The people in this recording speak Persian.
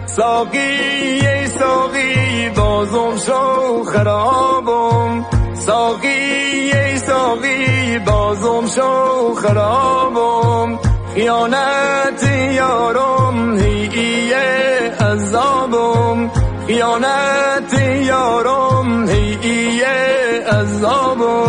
ساقی ساقی بازم شو خرابم، ساقی ساقی بازم شو خرابم. خیانت یارم هی عذابم، خیانت یارم هی عذابم.